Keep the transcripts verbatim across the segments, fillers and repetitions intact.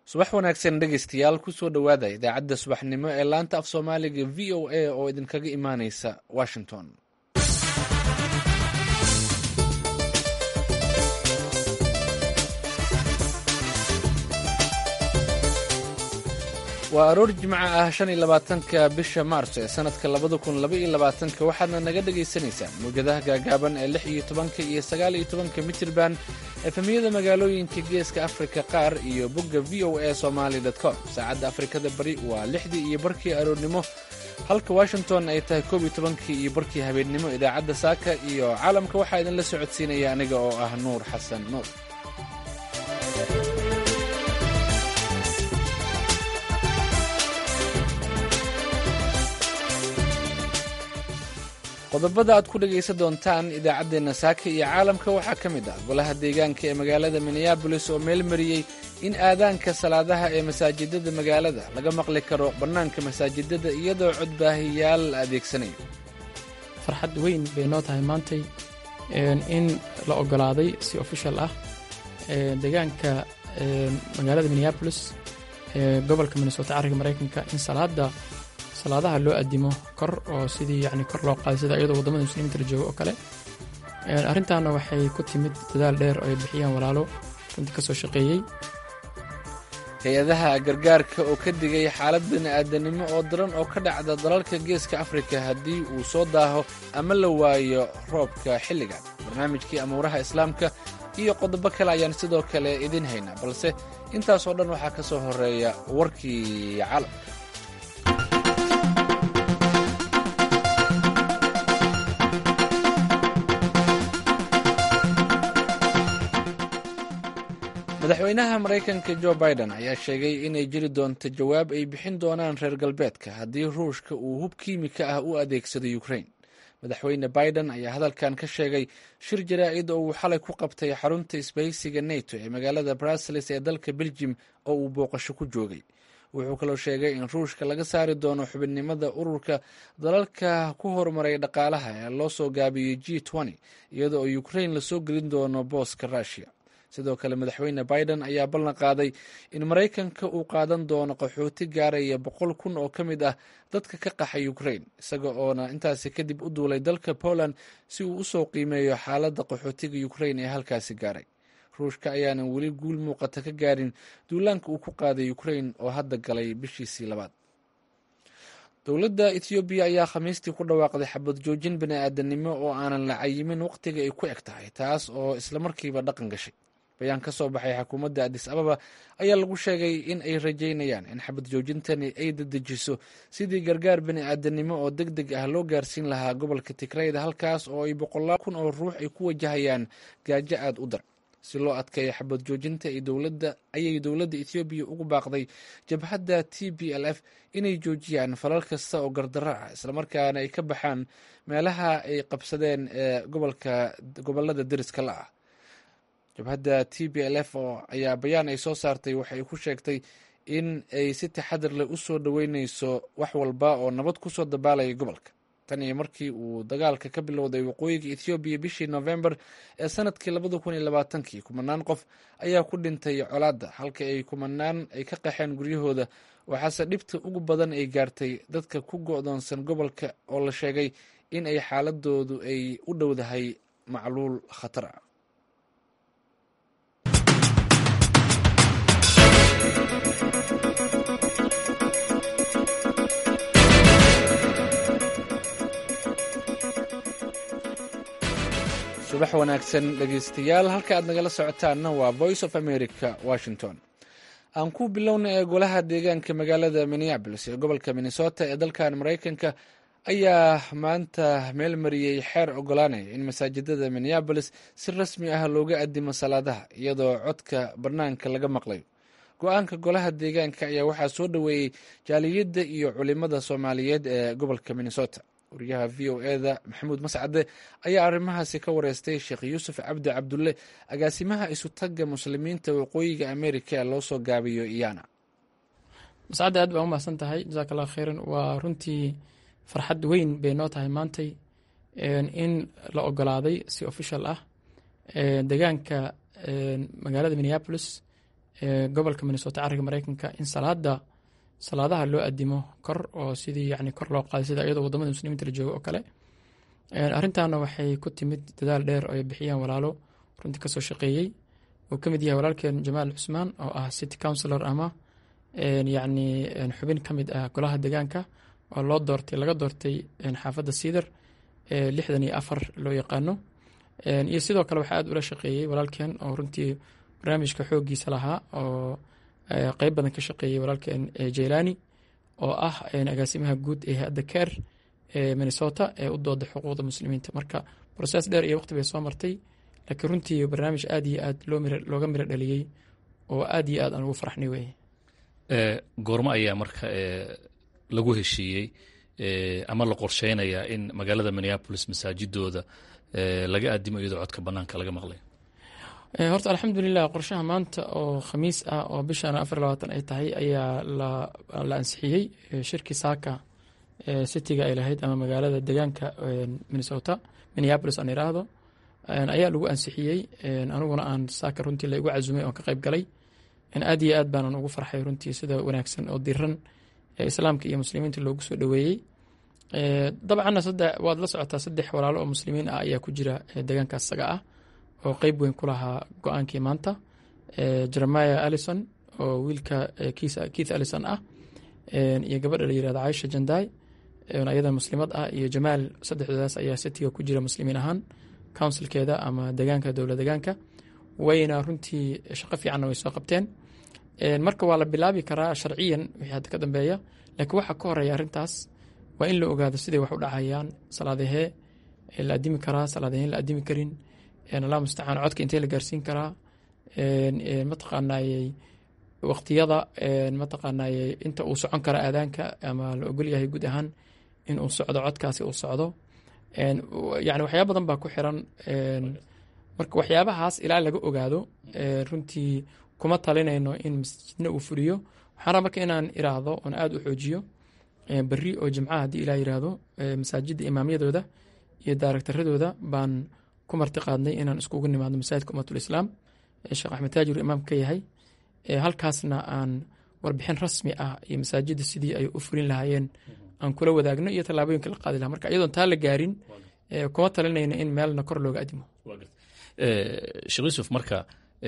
subax wanaagsan dhegaystayaal kusoo dhowaada idaacadda subaxnimo ee laanta af soomaaliga v o a oo idinkaga imaaneysa washington. waa aroor jimco ah shan iyo labaatanka bisha maarso ee sanadka labada kun laba iyo labaatanka waxaadna naga dhagaysanaysaan mawjadaha gaagaaban ee lix iyo tobanka iyo sagaal iyo tobanka mitirban efemiyada magaalooyinka geeska afrika qaar iyo bogga v o a somaly com. saacadda afrikada bari waa lixdii iyo barkii aroornimo halka washington ay tahay koob iyo tobankii iyo barkii habeennimo. idaacadda saaka iyo caalamka waxaa idinla socodsiinaya aniga oo ah nuur xasan nuur. qodobada aad ku dhegaysan doontaan idaacaddeenna saaka iyo caalamka waxaa ka mid ah golaha deegaanka ee magaalada minneabolis oo meel mariyey in aadaanka salaadaha ee masaajidada magaalada laga maqli karo bannaanka masaajidada iyadoo codbaahiyaal la adeegsanayo. farxad weyn bay noo tahay maantay in la ogolaaday si official ah deegaanka magaalada minneabolis ee gobolka minnesota cariga maraykanka in salaada salaadaha loo addimo kor oo sidii yani kor loo qaaday sida iyadoo waddamada muslimiinta la joogo oo kale. arrintaana waxay ku timid dadaal dheer oo ay bixiyaan walaalo runtii ka soo shaqeeyey. hay-adaha gargaarka oo ka digay xaalad bini'aadanimo oo daran oo ka dhacda dalalka geeska afrika haddii uu soo daaho ama la waayo roobka xilligan. barnaamijkii amuuraha islaamka iyo qodobo kale ayaan sidoo kale idin haynaa, balse intaasoo dhan waxaa ka soo horeeya warkii caalamka. madaxweynaha maraykanka jo biden ayaa sheegay inay jiri doonto jawaab ay bixin doonaan reer galbeedka haddii ruushka uu hub kiimika ah u adeegsado ukraine. madaxweyne biden ayaa hadalkan ka sheegay shir jaraa'id oo uu xalay ku qabtay xarunta isbahaysiga neto ee magaalada brussels ee dalka belgium oo uu booqasho ku joogay. wuxuu kaloo sheegay in ruushka laga saari doono xubinnimada ururka dalalka ku horumaray dhaqaalaha ee loo soo gaabiyey g twenty iyadoo oo ukraine lasoo gelin doono booska rushia. sidoo kale madaxweyne biden ayaa ballan qaaday in maraykanka uu qaadan doono qaxooti gaaraya boqol kun oo ka mid ah dadka ka qaxay ukraine, isaga oona intaasi kadib u duulay dalka poland si uu usoo qiimeeyo xaaladda qaxootiga ukraine ee halkaasi gaaray. ruushka ayaanan weli guul muuqata ka gaarin duulaanka uu ku qaaday ukraine oo hadda galay bishiisii labaad. dowladda ethoobiya ayaa khamiistii ku dhawaaqday xabad joojin bini'aadanimo oo aanan la cayimin waqtiga ay ku eg tahay, taas oo islamarkiiba dhaqan gashay. bayaan ka soo baxay xukuumadda adis ababa ayaa lagu sheegay in ay rajaynayaan in xabad joojintani ay dedejiso sidii gargaar bini'aadanimo oo deg deg ah loo gaarsiin lahaa gobolka tigrayda, halkaas oo ay boqolaal kun oo ruux ay ku wajahayaan gaajo aad u dar. si loo adkeeyo xabad joojinta ayay dowladda ethoobiya ugu baaqday jabhadda t b l f inay joojiyaan falal kasta oo gardarro ah islamarkaana ay ka baxaan meelaha ay qabsadeen ee gobolada deriska la ah. jabhadda t b l f oo ayaa bayaan ay soo saartay waxay ku sheegtay in ay si taxadar leh u soo dhoweyneyso wax walba oo nabad ku soo dabaalaya gobolka. tan iyo markii uu dagaalka ka bilowday waqooyiga ethoobiya bishii novembar ee sanadkii labada kun iyo labaatankii kumanaan qof ayaa ku dhintay colaadda halka ay kumanaan ay ka qaxeen guryahooda, waxaase dhibta ugu badan ay gaartay dadka ku go'doonsan gobolka oo la sheegay in ay xaaladoodu ay u dhowdahay macluul khatar ah. subax wanaagsan dhegaystayaal, halka aad nagala socotaanna waa voice of america washington. aan ku bilowna ee golaha deegaanka magaalada minneabolis ee gobolka minnesota ee dalkan maraykanka ayaa maanta meel mariyey xeer ogolaanaya in masaajidada minneabolis si rasmi ah looga addimo salaadaha iyadoo codka bannaanka laga maqlayo. go-aanka golaha deegaanka ayaa waxaa soo dhoweeyey jaaliyadda iyo culimada soomaaliyeed ee gobolka minnesota. wariyaha v o eda maxamuud mascade ayaa arrimahaasi ka wareystay sheekh yuusuf cabdi cabdulle, agaasimaha isutagga muslimiinta waqooyiga amerika ee loo soo gaabiyo iyana. mascade aad baa u mahadsan tahay, jasaak allah kheyran. waa runtii farxad weyn bay noo tahay maantay in la ogolaaday si official ah deegaanka magaalada minneabolis gobolka minnesota cariga mareykanka in salaada salaadaha loo adimo kor oo sidii yani kor loo qaaday sida iyadoo wadamada muslimiinta la joogo oo kale. arrintaana waxay ku timid dadaal dheer oo ay bixiyaan walaalo runtii kasoo shaqeeyey uu ka mid yahay walaalkeen jamaal cusmaan oo ah city councilor ama yacni xubin ka mid ah golaha deegaanka oo loo doortay laga doortay xaafadda siidar lixdan iyo afar loo yaqaano. iyo sidoo kale waxaa aad ula shaqeeyey walaalkeen oo runtii barnaamijka xooggiisa lahaa oo qeyb badan ka shaqeeyey walaalkeen jaylani oo ah agaasimaha guud ee hay-adda care ee minnesota ee u dooda xuquuqda muslimiinta. marka process dheer iyo waqti bay soo martay laakiin runtii barnaamij aad iyo aad looga miro dhaliyey oo aad iyo aad aan ugu faraxnay weye. goormo ayaa marka lagu heshiiyey ama la qorsheynayaa in magaalada minneapolis masaajidooda laga aadimo iyadoo codka banaanka laga maqlay? horta alxamdulilah qorshaha maanta oo khamiis ah oo bishan afar labaatan ay tahay ayaa la ansixiyey shirkii saaka cityga ay lahayd ama magaalada deegaanka minnesota minneapolis aan iraahdo ayaa lagu ansixiyey. aniguna aan saaka runtii la igu casumay oon ka qayb galay aad iyo aad baanan ugu farxay runtii sida wanaagsan oo diran ee islaamka iyo muslimiinta loogu soo dhoweeyey. dabcanna waad la socotaa saddex walaalo oo muslimiin ah ayaa ku jira deegaankaas isaga ah oo qeyb weyn ku lahaa go-aankii maanta. jeremiah allison oo wiilka keith allison ah iyo gabadha la yirahdo caisha janday ayada muslimad ah iyo jamaal, saddexdoodaas ayaa citiga ku jira muslimiin ahaan councilkeeda ama deegaanka dowla deegaanka. wayna runtii shaqo fiicanna way soo qabteen. marka waa la bilaabi karaa sharciyan wixii hadda ka dambeeya, laakiin waxaa ka horeeya arrintaas waa in la ogaado siday wax u dhacayaan, salaadahee la adimi karaa, salaadaheen la adimi karin, allah mustacaan codka intee la gaarsiin karaa, mataqaanayey waqtiyada mataqaanayey inta uu socon kara aadaanka ama la ogol yahay guud ahaan in uu socdo codkaasi uu socdo. yani waxyaaba badan baa ku xiran. marka waxyaabahaas ilaa laga ogaado runtii kuma talinayno in masjidna uu fuliyo. waxaana marka inaan iraahdo oon aada u xoojiyo beri oo jimcaha haddii ilaa yiraahdo masaajidda imaamyadooda iyo daaragtaradooda baan ku marti qaadnay inaan iskugu nimaadno masaajidka ummatul islaam sheekh axmed taajir imaam ka yahay. halkaasna aan warbixin rasmi ah iyo masaajidda sidii ay u fulin lahaayeen aan kula wadaagno iyo tallaabooyinka la qaadi laha. marka iyadoon taa la gaarin kuma talinayno in meelna kor looga adimo. sheekh yuusuf, marka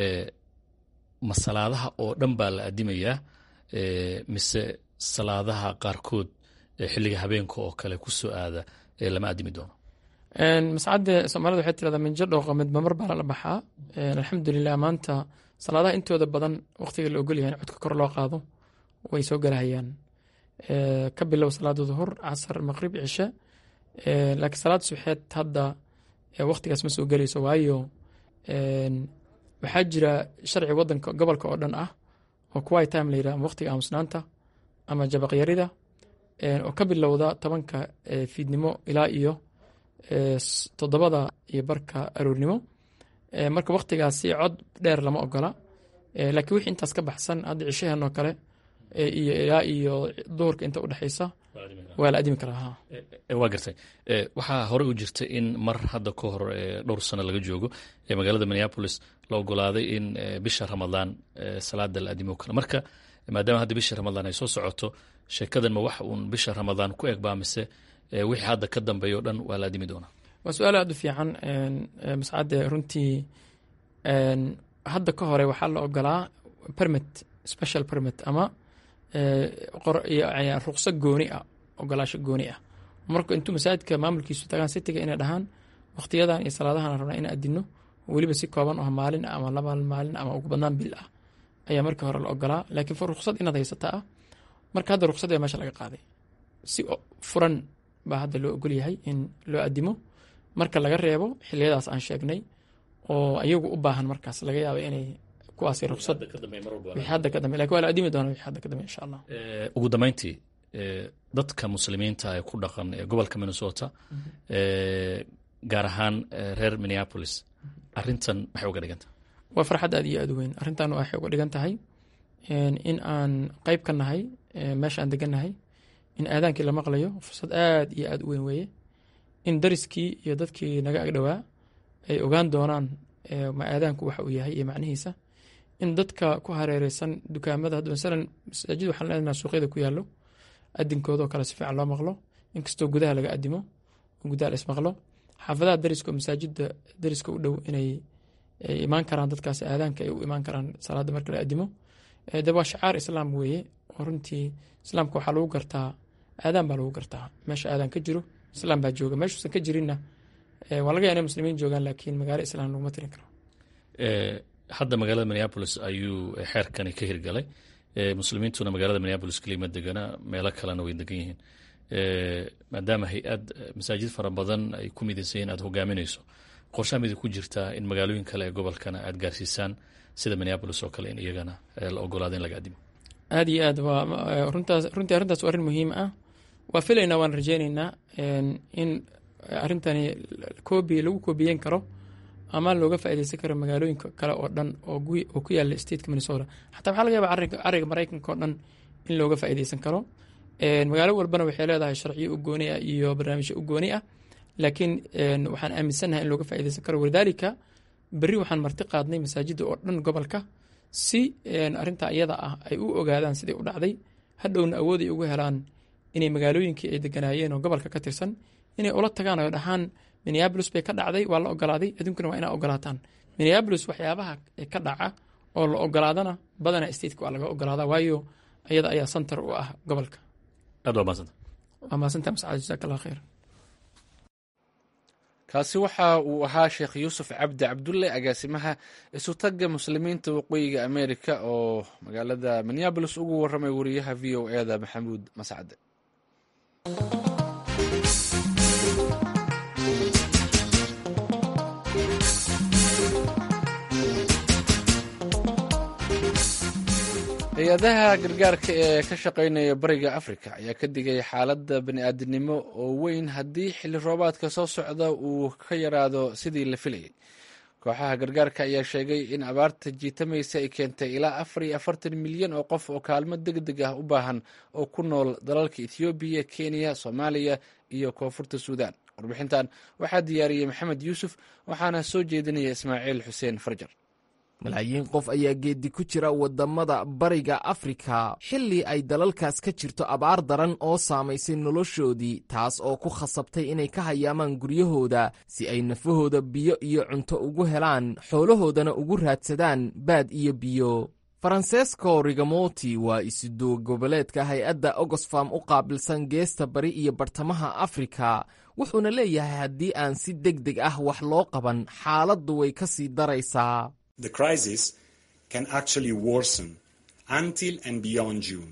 ma salaadaha oo dhan baa la adimayaa mise salaadaha qaarkood xilliga habeenka oo kale ku soo aada lama adimi doono? mascadde soomaalida waxay tirahdaa minjo dhooqa midba mar baa lala baxaa. alxamdulilah maanta salaadaha intooda badan waqtiga la ogol yahay in codka kor loo qaado way soo galahayaan, ka bilow salaada duhur, casar, maqrib, cishe. laakiin salaad subaxeed hadda waqtigaas ma soo gelayso, waayo waxaa jira sharci wadanka gobolka oo dhan ah oo quiet time la yidhaha ama waqtiga aamusnaanta ama jabaqyarida oo ka bilowda tobanka fiidnimo ilaa iyo toddobada iyo barka aroornimo. marka waqtigaasi cod dheer lama ogola, laakiin wixii intaas ka baxsan hadda cishaheen oo kale iyo ilaa iyo duhurka inta udhexaysa waa la adimi karaa. waa gartay. waxaa horey u jirta in mar hadda ka hor dhowr sano laga joogo magaalada minneapolis la ogolaaday in bisha ramadaan salaada la adimo karo. marka maadaama hadda bisha ramadaan ay soo socoto, sheekadan ma wax uun bisha ramadaan ku eg baa mise wixii hadda ka dambeeya o dhan waa la adimi doonaa? waa su-aal aada u fiican mascadde. runtii hadda ka hore waxaa la ogolaa permit, special permit ama ruqso gooni ah, ogolaasho gooni ah. marka intuu masaajidka maamulkiisu tagaan citiga inay dhahaan waqtiyadan iyo salaadahan rabnaa in adino, weliba si kooban oo maalin ama laba maalin ama ugu badnaan bil ah ayaa markii hore la ogolaa. laakiin ruqsad inaad haysata ah, marka hadda ruqsad ee meesha laga qaaday, si furan baa hadda loo ogol yahay in loo adimo, marka laga reebo xiliyadaas aan sheegnay oo ayagu u baahan markaas laga yaaba inay kuwaasi ruqsad wixii hadda ka dambe, lakin waa la adimi doona wixii hadda ka dambe insha allah. ugu dambeyntii dadka muslimiinta ee ku dhaqan ee gobolka Minnesota gaar ahaan reer Minneapolis, arrintan maxay uga dhigan tahay? waa farxad aad iyo aad u weyn. arrintan waxay uga dhigan tahay in aan qayb ka nahay meesha aan degannahay, in aadaankii la maqlayo, fursad aad iyo aad u weyn weeye. in dariskii iyo dadkii naga agdhowaa ay ogaan doonaan ma aadaanku waxa uu yahay iyo macnihiisa, in dadka ku hareereysan dukaamada hadda masalan masaajid waxaan leenahay suuqyada ku yaallo adinkooda oo kale si fiican loo maqlo inkastoo gudaha laga adimo gudaha la ismaqlo xaafadaha dariska oo masaajida dariska u dhow inay imaan karaan dadkaas aadaanka ay u imaan karaan salaada marka la adimo de waa shacaar islaam weeye oo runtii islaamka waxaa lagu gartaa aadaan baa lagu gartaa meesha aadaan ka jiro islaam baa jooga meeshuusan ka jirinna waa laga yaaba inay muslimiin joogaan laakiin magaalo islaam laguma tirin karo hadda magaalada minneapolis ayuu xeerkani ka hirgalay muslimiintuna magaalada minneapolis kelima degana meelo kalena way degan yihiin maadaama hay-ad masaajid fara badan ay ku midaysan yihiin aad hogaaminayso qorshaha midi ku jirtaa in magaalooyin kale ee gobolkana aad gaarsiisaan sida minneapolis oo kale in iyagana la ogolaado in laga adimo aada iyo aad waa runtaas runtii arrintaas waa arrin muhiim ah waa filaynaa waan rajaynaynaa in arrintani koobi lagu koobiyeyn karo ama looga faaideysan karo magaalooyinka kale oo dhan oo ku yaala stateka minnesota xataa waxaa laga yaaba ariga maraykanka oo dhan in looga faaideysan karo magaalo walbana waxay leedahay sharciyo u gooni ah iyo barnaamijyo u gooni ah laakiin waxaan aaminsannahay in looga faaideysan karo walidaalika berri waxaan marti qaadnay masaajida oo dhan gobolka si arinta iyada ah ay u ogaadaan siday u dhacday hadhowna awood ay ugu helaan inay magaalooyinkii ay deganaayeen oo gobolka ka tirsan inay ula tagaan oo dhahaan minneabolis bay ka dhacday waa la ogolaaday aduunkana waa inaa ogolaataan minneabolis waxyaabaha ka dhaca oo la ogolaadana badana stateka waa laga ogolaada waayo iyada ayaa center u ah gobolka aad waa maasanta waa maasanta mascad jazaak allah khayr kaasi waxa uu ahaa sheekh yuusuf cabdi cabdulle agaasimaha isutaga muslimiinta waqooyiga america oo magaalada minneabolis ugu waramay wariyaha v o e da maxamuud mascade hay-adaha gargaarka ee ka shaqaynaya bariga africa ayaa ka digay xaaladda bani-aadinimo oo weyn haddii xilli roobaadka soo socda uu ka yaraado sidii la filayay kooxaha gargaarka ayaa sheegay in abaarta jiitamaysa ay keentay ilaa afar iyo afartan milyan oo qof oo kaalmo deg deg ah u baahan oo ku nool dalalka ethoobiya kenya soomaaliya iyo koonfurta suudan warbixintan waxaa diyaariyey maxamed yuusuf waxaana soo jeedinaya ismaaciil xuseen farjar malaayiin qof ayaa geedi ku jira waddamada bariga afrika xilli ay dalalkaas ka jirto abaar daran oo saamaysay noloshoodii taas oo ku khasabtay inay ka hayaamaan guryahooda si ay nafahooda biyo iyo cunto ugu helaan xoolahoodana ugu raadsadaan baad iyo biyo francesco rigamoti waa isuduwa goboleedka hay-adda ogosfam u qaabilsan geesta bari iyo bartamaha afrika wuxuuna leeyahay haddii aan si deg deg ah wax loo qaban xaaladdu way ka sii daraysaa The crisis can actually worsen until and beyond June.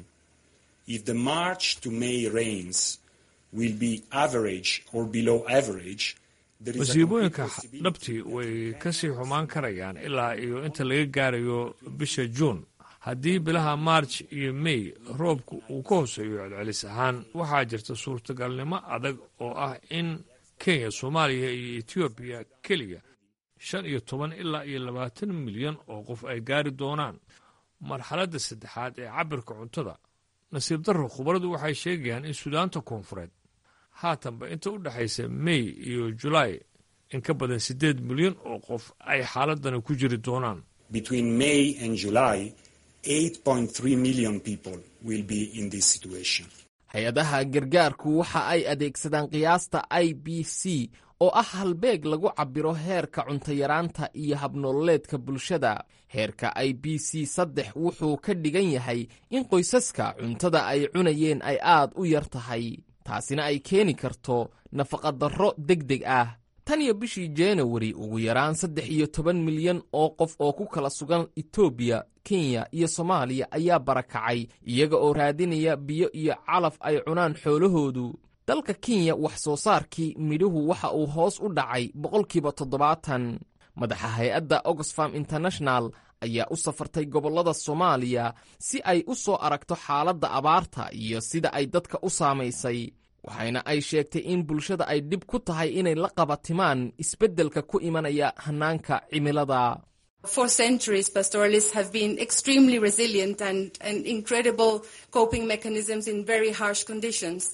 If the March to May rains will be average or below average, masiibooyinka dhabtii way ka sii xumaan karayaan ilaa iyo inta laga gaarayo bisha juun haddii bilaha march iyo may roobku uu ka hooseeyo celcelis ahaan waxaa jirta suurtagalnimo adag oo ah in kenya soomaaliya iyo etoobiya keliya shan iyo toban ilaa iyo labaatan milyan oo qof ay gaari doonaan marxaladda saddexaad ee cabirka cuntada nasiib darro khubaradu waxay sheegayaan in suudaanta koonfureed haatanba inta u dhexaysa may iyo julaay in ka badan siddeed milyan oo qof ay xaaladani ku jiri doonaan between May and July eight point three million people will be in this situation. hay-adaha gargaarku waxa ay adeegsadaan qiyaasta i b c oo ah halbeeg lagu cabbiro heerka cuntayaraanta iyo habnololeedka bulshada heerka i b c saddex wuxuu ka dhigan yahay in qoysaska cuntada ay cunayeen ay aad u yar tahay taasina ay keeni karto nafaqadarro deg deg ah tan iyo bishii januari ugu yaraan saddex iyo toban milyan oo qof oo ku kala sugan etoobiya kenya iyo soomaaliya ayaa barakacay iyaga oo raadinaya biyo iyo calaf ay cunaan xoolahoodu dalka kenya wax soo saarkii midhuhu waxa uu hoos u dhacay boqolkiiba toddobaatan madaxa hay-adda oxfam international ayaa u safartay gobollada soomaaliya si ay u soo aragto xaaladda abaarta iyo sida ay dadka u saamaysay waxayna ay sheegtay in bulshada ay dhib ku tahay inay la qabatimaan isbeddelka ku imanaya hannaanka cimilada For centuries, pastoralists have been extremely resilient and, and incredible coping mechanisms in very harsh conditions.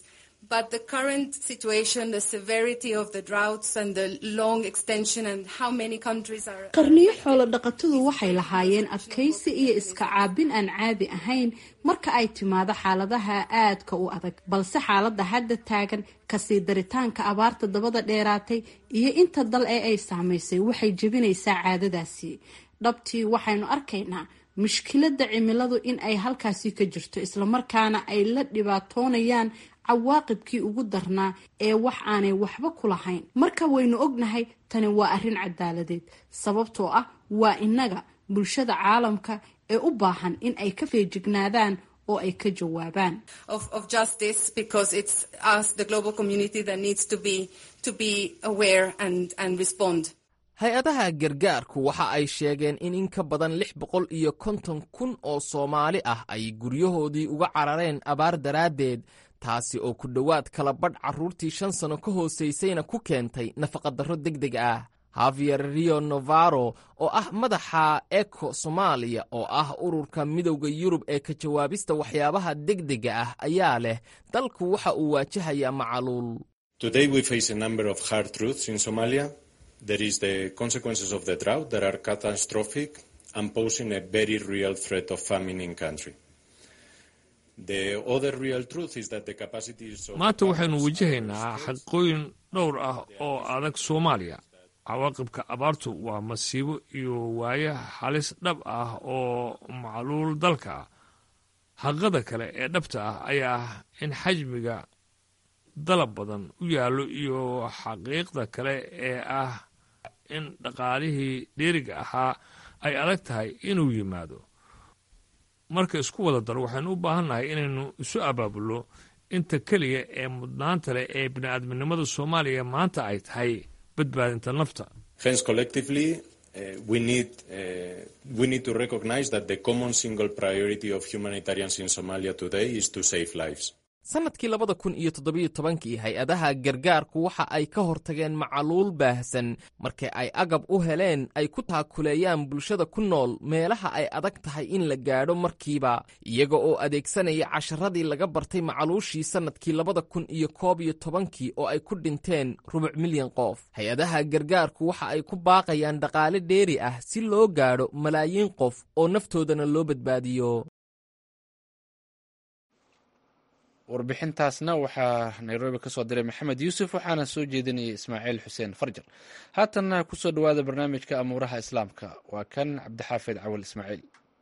But the current situation, the severity of the droughts and the long extension and how many countries are... qarniyo xoolo dhaqatadu waxay lahaayeen adkaysi iyo iska caabin aan caadi ahayn marka ay timaado xaaladaha aadka u adag, balse xaaladda hadda taagan, kasii daritaanka abaarta dabada dheeraatay iyo inta dal ee ay saamaysay waxay jebinaysaa caadadaasi. dhabtii waxaynu arkaynaa mushkiladda cimiladu in ay halkaasi ka jirto, islamarkaana ay la dhibaatoonayaan cawaaqibkii ugu darnaa ee wax aanay waxba ku lahayn. marka waynu ognahay tani waa arrin cadaaladeed, sababtoo ah waa innaga bulshada caalamka ee u baahan in ay ka feejignaadaan oo ay ka jawaabaan. Of, of justice, because it's us, the global community, that needs to be to be aware and and respond. hay-adaha gargaarku waxa ay sheegeen in in ka badan lix boqol iyo konton kun oo Soomaali ah ay guryahoodii uga carareen abaar daraaddeed, taasi oo ku dhowaad kala badh carruurtii shan sano ka hoosaysayna ku keentay nafaqadarro degdeg ah. Javier Rio Navarro oo ah madaxa Eco Soomaaliya oo ah ururka midowda Yurub ee ka jawaabista waxyaabaha degdega ah ayaa leh dalku waxa uu waajahayaa macaluul. Today we face a number of hard truths in Somalia. There is the consequences of the drought that are catastrophic and posing a very real threat of famine in country. The other real truth is that the capacity is... maanta waxaynu wajahaynaa xaqooyin dhowr ah oo adag Soomaaliya. cawaaqibka abaartu waa masiibo iyo waaye halis dhab ah oo macluul dalka ah. xaqada kale ee dhabta ah ayaa ah in xajmiga dalab badan u yaallo iyo xaqiiqda kale ee ah in dhaqaalihii dheeriga ahaa ay adag tahay inuu yimaado. marka isku wada dar waxaynu u baahannahay inaynu isu abaabulno inta keliya ee mudnaanta leh ee bini'aadminimada Soomaaliya maanta ay tahay badbaadinta nafta. Hence, collectively, uh, we need uh, we need to recognize that the common single priority of humanitarians in Somalia today is to save lives. sanadkii labada kun iyo toddobiyo tobankii hay-adaha gargaarku waxa ay ka hortageen macaluul baahsan markii ay agab u heleen ay ku taakuleeyaan bulshada ku nool meelaha ay adag tahay in la gaadho markiiba, iyaga oo adeegsanaya casharadii laga bartay macaluushii sanadkii labada kun iyo koob iyo tobankii oo ay ku dhinteen rubuc milyan qof. hay-adaha gargaarku waxa ay ku baaqayaan dhaqaale dheeri ah si loo gaadho malaayiin qof oo naftoodana loo badbaadiyo. warbixintaasna waxaa nairobi ka soo diray maxamed yuusuf, waxaana soo jeedinayay ismaaciil xuseen farjar. haatanna ku soo dhowaada barnaamijka amuuraha islaamka, waa kan cabdixaafid cawal ismaaciil.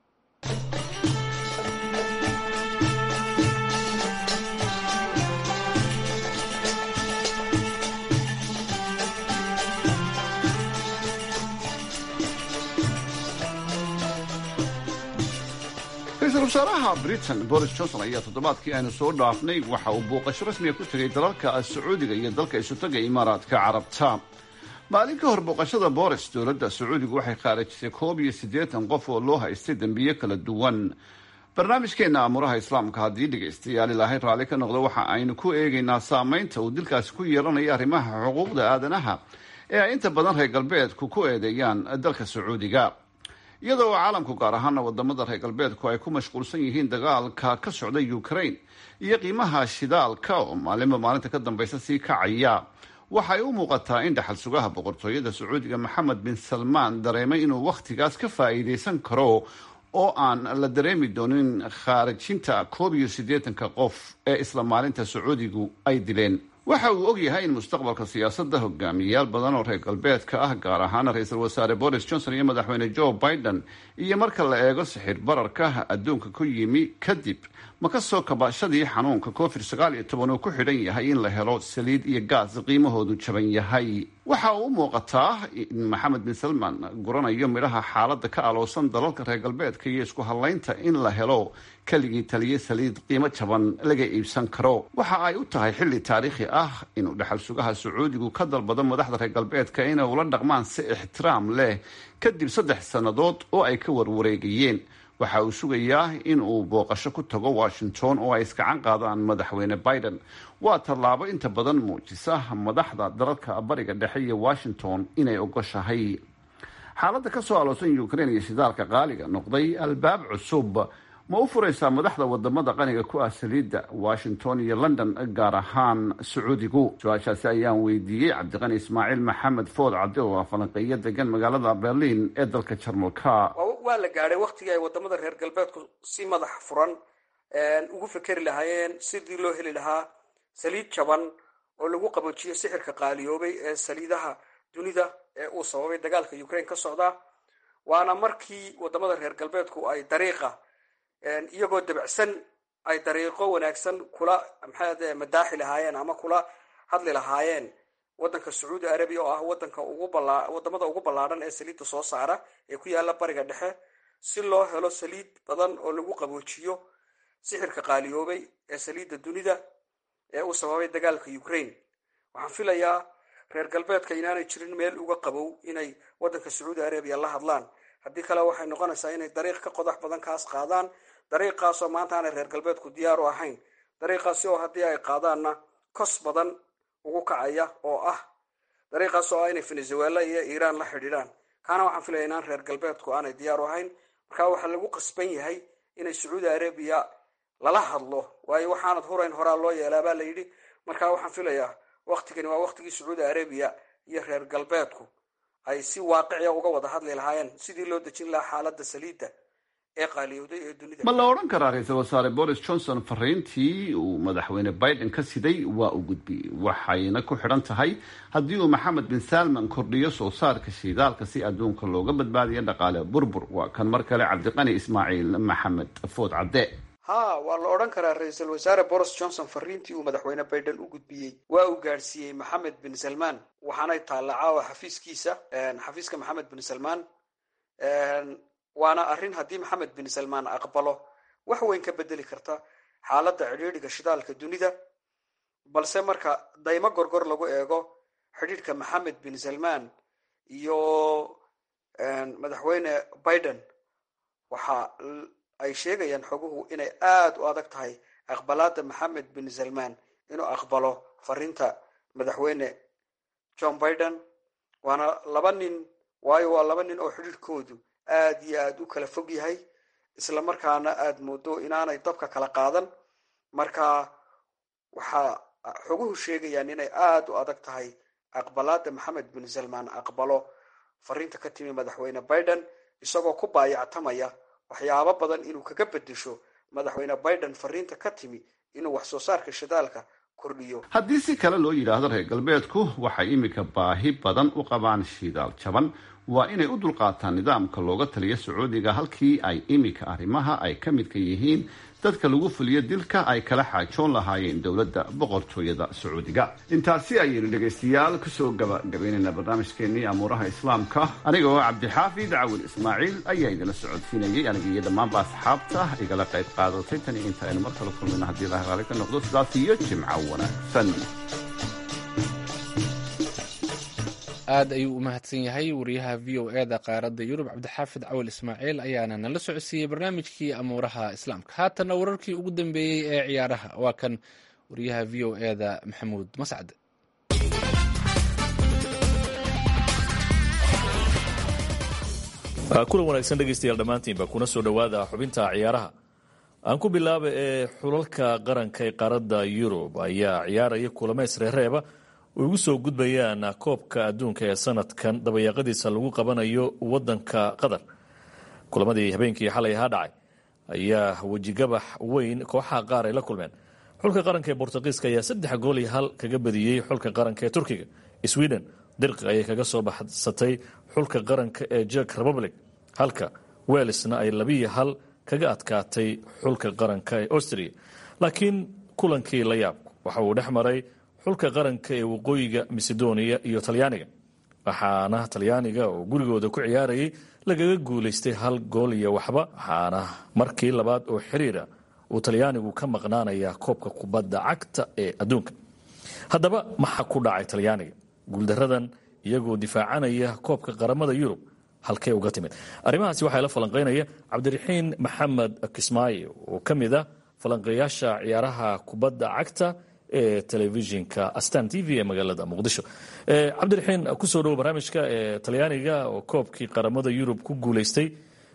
ra-iisul wasaaraha Britain Boris Johnson ayaa toddobaadkii aynu soo dhaafnay waxa uu booqasho rasmiga ku tegay dalalka Sacuudiga iyo dalka isutaga Imaaraadka Carabta. maalin ka hor booqashada Boris, dowladda Sacuudiga waxay khaarijisay koob iyo siddeetan qof oo loo haystay dembiyo kala duwan. barnaamijkeena amuuraha islaamka haddii dhegaystayaal ilaahay raalli ka noqdo waxa aynu ku eegaynaa saamaynta uu dilkaasi ku yeelanayo arrimaha xuquuqda aadanaha ee ay inta badan reer galbeedku ku eedeeyaan dalka Sacuudiga, iyadoo caalamku gaar ahaana wadamada reer galbeedku ay ku mashquulsan yihiin dagaalka ka socda Ukraine iyo qiimaha shidaalka oo maalinba maalinta ka dambaysa sii kacaya. waxay u muuqataa in dhaxal sugaha boqortooyada Sacuudiga Maxamed bin Salmaan dareemay inuu wakhtigaas ka faa'iideysan karo oo aan la dareemi doonin khaarijinta koob iyo siddeetanka qof ee isla maalinta Sacuudigu ay dileen. waxa uu og yahay in mustaqbalka siyaasadda hogaamiyayaal badan oo reer galbeedka ah, gaar ahaan ra-iisul wasaare Boris Johnson iyo madaxweyne Joe Biden, iyo marka la eego sixir bararka adduunka ku yimi kadib ma ka soo kabashadii xanuunka covid sagaal iyo toban uu ku xidhan yahay in la helo saliid iyo gaas qiimahoodu jaban yahay. waxa uu u muuqataa in Maxamed bin Salmaan guranayo midhaha xaaladda ka aloosan dalalka reer galbeedka iyo isku hadlaynta in la helo keligii taliye saliid qiimo jaban laga iibsan karo. waxa ay u tahay xilli taariikhi ah inuu dhaxal sugaha Sacuudigu ka dalbado madaxda reer galbeedka inay ula dhaqmaan si ixtiraam leh kadib saddex sannadood oo ay ka warwareegayeen. waxa uu sugayaa in uu booqasho ku tago Washington oo ay iskacan qaadaan madaxweyne Biden. waa tallaabo inta badan muujisa madaxda dalalka bariga dhexe iyo Washington inay ogoshahay. xaaladda ka soo aloosan Ukraine iyo shidaalka qaaliga noqday albaab cusub ma u furaysaa madaxda wadamada qaniga ku ah saliidda washington iyo london gaar ahaan sacuudigu? su-aashaasi ayaan weydiiyey cabdiqani ismaaciil maxamed food cabdi oo ah falanqeeyo degan magaalada berlin ee dalka jarmalka. waa la gaadhay waktigii ay wadamada reer galbeedku si madax furan ugu fikeri lahaayeen sidii loo heli lahaa saliid jaban oo lagu qaboojiyo sixirka qaaliyoobay ee saliidaha dunida ee uu sababay dagaalka ukraine ka socda. waana markii wadamada reer galbeedku ay dariiqa iyagoo dabacsan ay dariiqo wanaagsan kula maxaa madaaxi lahaayeen ama kula hadli lahaayeen wadanka sacuudi arabiya oo ah wadanka ugu balaa wadamada ugu ballaadhan ee saliidda soo saara ee ku yaala bariga dhexe si loo helo saliid badan oo lagu qaboojiyo sixirka qaaliyoobay ee saliidda dunida ee uu sababay dagaalka Ukraine. waxaan filayaa reer galbeedka inaanay jirin meel uga qabow inay wadanka sacuudi arabiya la hadlaan, haddii kale waxay noqonaysaa inay dariiq ka qodax badan kaas qaadaan, dariiqaasoo maanta aanay reer galbeedku diyaar u ahayn, dariiqaasi oo haddii ay qaadaanna kos badan ugu kacaya oo ah dariiqaas oo inay Venezuela iyo Iran la xidhiidhaan. kaana waxaan filayaa inaan reer galbeedku aanay diyaar u ahayn, marka waxaa lagu qasban yahay inay sacuudi arabiya lala hadlo, waayo waxaanad horeyn horaa loo yeelaa baa la yidhi. marka waxaan filayaa waqtigani waa waqtigii sacuudi arabiya iyo reer galbeedku ay si waaqiciya uga wada hadli lahaayeen sidii loo dejin lahaa xaaladda saliidda ee qaaliyowday ee dunida. ma la odhan karaa ra-iisul wasaare boris johnson fariintii uu madaxweyne biden ka siday waa u gudbiyey, waxayna ku xidhan tahay haddii uu maxamed bin salman kordhiyo soo saarka shiidaalka si adduunka looga badbaadiyo dhaqaale burbur. waa kan mar kale cabdiqani ismaaciil maxamed food cadde. ha waa la odhan karaa ra-iisul wasaare boris johnson fariintii uu madaxweyne biden u gudbiyey waa uu gaadhsiiyey maxamed bin salman, waxaanay taalla caawa xafiiskiisa xafiiska maxamed bin salman. waana arrin haddii maxamed bin salman aqbalo wax weyn ka bedeli karta xaaladda cidhiidhiga shidaalka dunida, balse marka daymo gorgor lagu eego xidhiidhka maxamed bin salman iyo madaxweyne biden waxa ay sheegayaan xoguhu inay aada u adag tahay aqbalaada maxamed bin salman inuu aqbalo fariinta madaxweyne john biden. waana laba nin waayo waa laba nin oo xidhiidhkoodu aada iyo aada u kala fog yahay, isla markaana aada moodo inaanay dabka kala qaadan. marka waxaa xoguhu sheegayaan inay aada u adag tahay aqbalaada maxamed bin salman aqbalo fariinta ka timi madaxweyne biden, isagoo ku baayactamaya waxyaabo badan inuu kaga bedesho madaxweyne biden fariinta ka timi inuu wax soo saarka shidaalka kordhiyo. haddii si kale loo yidhaahdo reer galbeedku waxay iminka baahi badan u qabaan shidaal jaban, waa inay u dulqaataan nidaamka looga taliya sacuudiga halkii ay iminka arrimaha ay ka midka yihiin dadka lagu fuliyo dilka ay kala xaajoon lahaayeen dowladda boqortooyada sacuudiga. intaasi ayaynu dhegaystayaal kusoo gabagabaynaynaa barnaamijkeenii amuuraha islaamka. aniga oo cabdixaafid cawil ismaaciil ayaa idinla socodsiinayay, aniga iyo dhammaanba asxaabta igala qayb qaadatay. tan iyo inta aynu mar kale kulmayno haddii ilahay raali ka noqdo, sidaas iyo jimco wanaagsan. aad ayuu u mahadsan yahay wariyaha v o e da qaaradda yurub cabdixaafid cawil ismaaciil ayaana nala socodsiiyey barnaamijkii amuuraha islaamka. haatanna wararkii ugu dambeeyey ee ciyaaraha waa kan wariyaha v o e da maxamuud mascad. kulan wanaagsan dhegaystayaal dhammaantiinba kuna soo dhowaada xubinta ciyaaraha. aan ku bilaaba ee xulalka qaranka ee qaaradda yurub ayaa ciyaaraya kulamo isreereeba ugu soo gudbayaan koobka adduunka ee sanadkan dabayaaqadiisa lagu qabanayo wadanka qatar. kulamadii habeenkii xalay ahaa dhacay ayaa wejigabax weyn kooxaha qaar ay la kulmeen. xulka qaranka ee bortuqiiska ayaa saddex gool iyo hal kaga badiyey xulka qaranka ee turkiga. sweden dirqi ayay kaga soo baxsatay xulka qaranka ee Czech Republic, halka Walesna ay labiyo hal kaga adkaatay xulka qaranka ee Austria. laakiin kulankii la yaab waxa uu dhex maray xulka qaranka ee waqooyiga Macedonia iyo Talyaaniga, waxaana Talyaaniga oo gurigooda ku ciyaarayay lagaga guulaystay hal gool iyo waxba, waxaana markii labaad oo xiriira uu Talyaanigu ka maqnaanaya koobka kubadda cagta ee adduunka. haddaba maxaa ku dhacay Talyaaniga guuldaradan iyagoo difaacanaya koobka qaramada Yurub halkee uga timid? arrimahaasi waxaa la falanqeynaya cabdiraxiin maxamed kismaayo oo ka mid ah falanqeeyaasha ciyaaraha kubadda cagta ee telefishinka astan t v ee magaalada muqdisho. cabdiraxiin kusoo dhowo barnaamijka ee talyaaniga oo koobkii qaramada Yurub ku guulaystay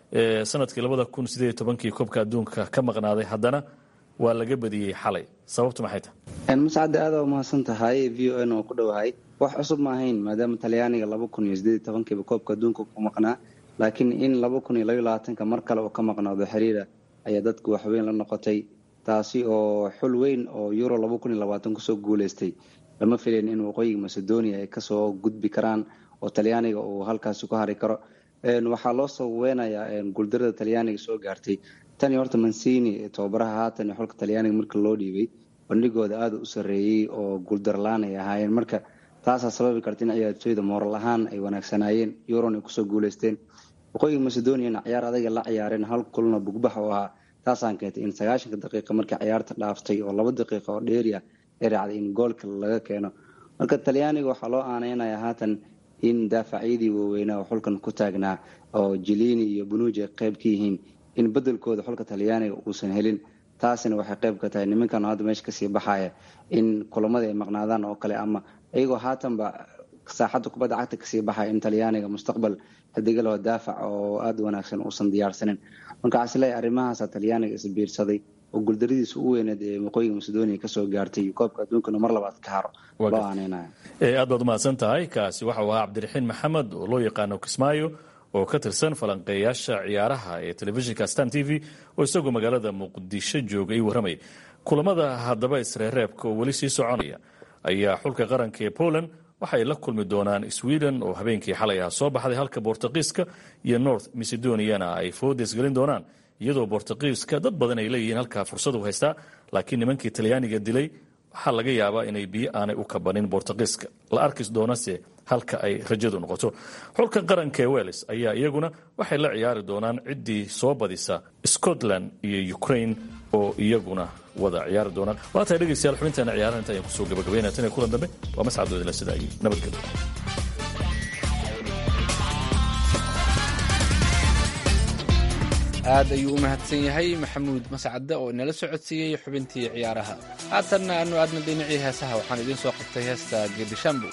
sanadkii labada kun sideed iyo tobankii koobka adduunka ka maqnaaday haddana waa laga badiyey xalay sababtu maxay tahay? mascade aada u mahadsan tahay v o n oo ku dhowahay wax cusub ma ahayn maadaama talyaaniga laba kun iyo sideed iyo tobankiiba koobka adduunka ku maqnaa laakiin in laba kun iyo labaiyo labaatanka mar kale uu ka maqnaado xiriira ayaa dadku waxweyn la noqotay taasi oo xul weyn oo euro laba kun iyo labaatan kusoo guuleystay lama filayn in waqooyiga macedonia ay kasoo gudbi karaan oo talyaaniga uu halkaasi ku hari karo waxaa loo soo weenayaa guuldarada talyaaniga soo gaartay tani horta mancini tababaraha haatan xulka talyaaniga marka loo dhiibay bandhigooda aada u sareeyey oo guuldarlaan ay ahaayeen marka taasaa sababi karta in ciyaartooyda mooral ahaan ay wanaagsanaayeen euron ay kusoo guuleysteen waqooyiga macedoniana ciyaar adaga la ciyaareen hal kulna bugbax oo ahaa taasaan keentay in sagaashanka daqiiqa markii ciyaarta dhaaftay oo laba daqiiqa oo dheeriya ay raacday in goolka laga keeno marka talyaaniga waxaa loo aaneynaya haatan in daafacyadii waaweynaa oo xulkan ku taagnaa oo jilini iyo bunuuji ay qayb ka yihiin in bedelkooda xulka talyaaniga uusan helin taasina waxay qayb ka tahay nimankan hadda meesha kasii baxaya in kulamada ay maqnaadaan oo kale ama iyagoo haatanba saaxadda kubadda cagta kasii baxaya in talyaaniga mustaqbal xidigaloo daafac oo aada wanaagsan uusan diyaarsanin marka casle arrimahaasa talyaaniga isbiirsaday oo guuldaradiisa u weyneed ee waqooyiga macedonia kasoo gaartay koobka adduunkana mar labaad ka haro loo aaneynaya aad baad umahadsan tahay kaasi waxa uu ahaa cabdiraxiin maxamed oo loo yaqaano kismaayo oo ka tirsan falanqeeyaasha ciyaaraha ee telefishinka stan t v oo isagoo magaalada muqdisho joogay warramay kulamada haddaba isreereebka oo weli sii soconaya ayaa xulka qaranka ee Poland waxay la kulmi doonaan Sweden oo habeenkii xalay ah soo baxday halka Boortaqiiska iyo North Macedoniana ay foodes galin doonaan iyadoo Boortaqiiska dad badan ay leeyihiin halka fursad u haystaa laakiin nimankii Talyaaniga dilay waxa laga yaabaa inay biyo aanay u kabanin Boortaqiiska la arkis doonase halka ay rajadu noqoto xulka qaranka ee Wales ayaa iyaguna waxay la ciyaari doonaan ciddii soo badisa Scotland iyo Ukraine oo iyaguna wada ciyaari doonaan waa tahay dhegeystayaal xubinteena ciyaaraha inta ayaan kusoo gabagabeynaa tan iyo kulan dambe waa mascad doodila sida ay nabadgelyo aad ayuu u mahadsan yahay maxamuud mascadde oo inala socodsiiyey xubintii ciyaaraha haatanna aanu aadna dhinacii heesaha waxaan idiin soo qabtay heesta geedishambu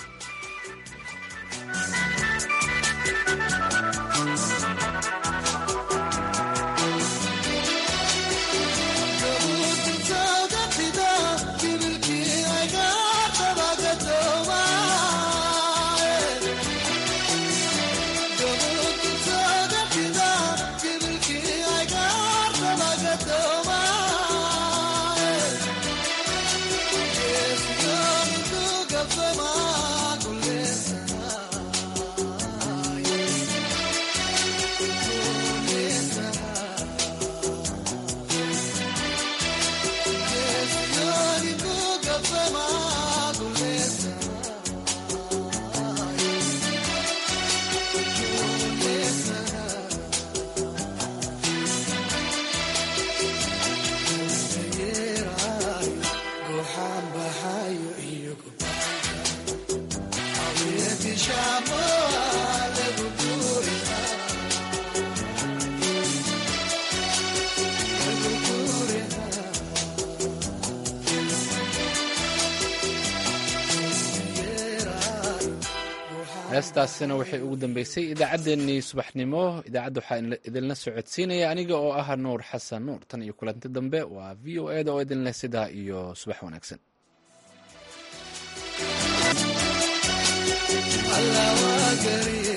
heestaasina waxay ugu dambeysay idaacaddeenii subaxnimo idaacadda waxaa idinla socodsiinaya aniga oo ah nuur xasan nuur tan iyo kulanti dambe waa v o eda oo idinleh sidaa iyo subax wanaagsan